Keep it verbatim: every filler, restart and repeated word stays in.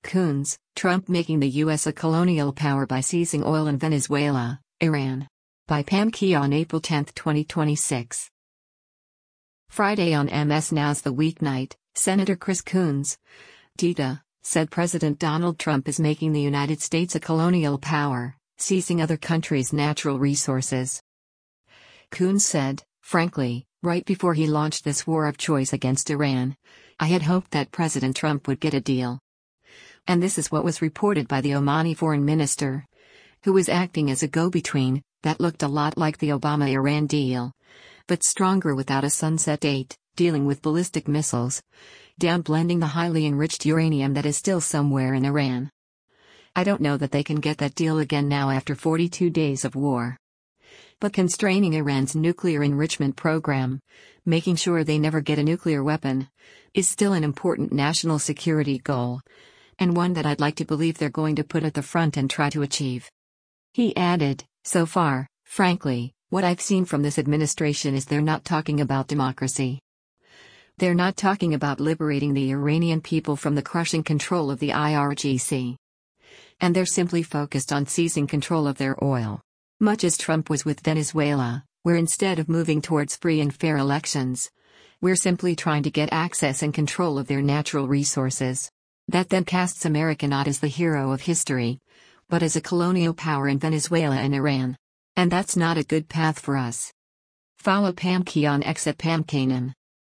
Coons, Trump making the U S a colonial power by seizing oil in Venezuela, Iran. By Pam Key on April tenth, twenty twenty-six. Friday on M S Now's The Weeknight, Senator Chris Coons, D D A, said President Donald Trump is making the United States a colonial power, seizing other countries' natural resources. Coons said, frankly, right before he launched this war of choice against Iran, I had hoped that President Trump would get a deal. And this is what was reported by the Omani foreign minister, who was acting as a go-between, that looked a lot like the Obama-Iran deal, but stronger without a sunset date, dealing with ballistic missiles, downblending the highly enriched uranium that is still somewhere in Iran. I don't know that they can get that deal again now after forty-two days of war. But constraining Iran's nuclear enrichment program, making sure they never get a nuclear weapon, is still an important national security goal, and one that I'd like to believe they're going to put at the front and try to achieve. He added, so far, frankly, what I've seen from this administration is they're not talking about democracy. They're not talking about liberating the Iranian people from the crushing control of the I R G C. And they're simply focused on seizing control of their oil. Much as Trump was with Venezuela, where instead of moving towards free and fair elections, we're simply trying to get access and control of their natural resources. That then casts America not as the hero of history, but as a colonial power in Venezuela and Iran. And that's not a good path for us. Follow Pam Key on X at Pam Kanan.